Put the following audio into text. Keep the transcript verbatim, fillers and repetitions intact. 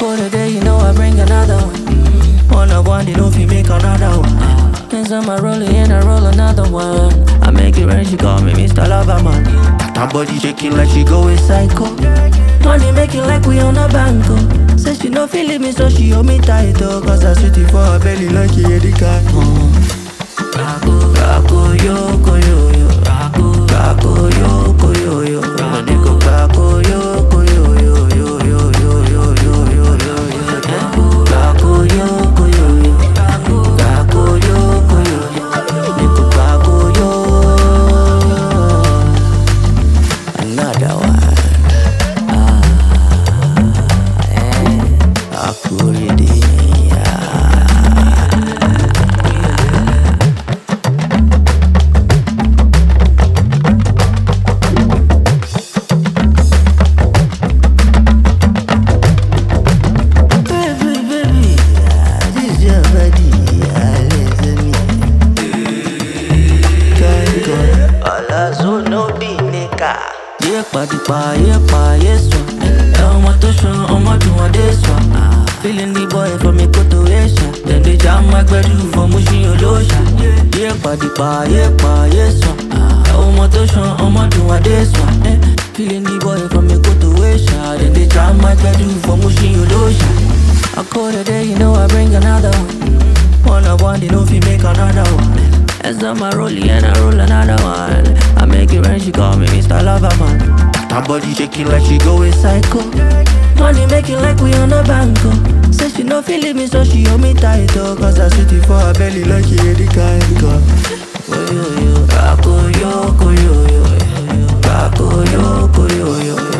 call a day, you know I bring another one. One of one, they don't feel make another one. Then some I roll it and I roll another one. I make it rain, she call me Mister Loverman. My body shaking like she going psycho. Money making like we on a banco. Say she no feeling me, so she hold me tight, oh. Cause I sweet it for her belly like she had the cat. Rako, rako, yoko, yo, yo. Rako, rako, yoko, yo, yo. Niko rako, yoko, yo, yo, yo, yo, yo, yo, yo, yo, yo, yo. Rako, yoko, yo, yo. Rako, yoko, yo, yo. Niko rako, yo. Another one. Yepa, yepa, yes, I'm what to show, I'm what to want this one. Feeling the boy from me go to Asia. Then they jam my bedroom for Mushin Olosha. Yepa, yepa, yepa, yes, I'm what to show, I'm what to want this one. Feeling the boy from me go to Asia. Then they jam my bedroom for Mushin Olosha. I call a day, you know I bring another one. One of one, they don't feel make another one. As I'm a rollie and I roll another one. I make it rain, she call me Mister Loverman. My body shaking like she going psycho. Money making like we on a banco. Say she no feeling me, so she hold me tight, oh. Cause I sweet it for her belly like she had the kind. Oh yo yo, rako yoko yo yo, rako yoko yo yo.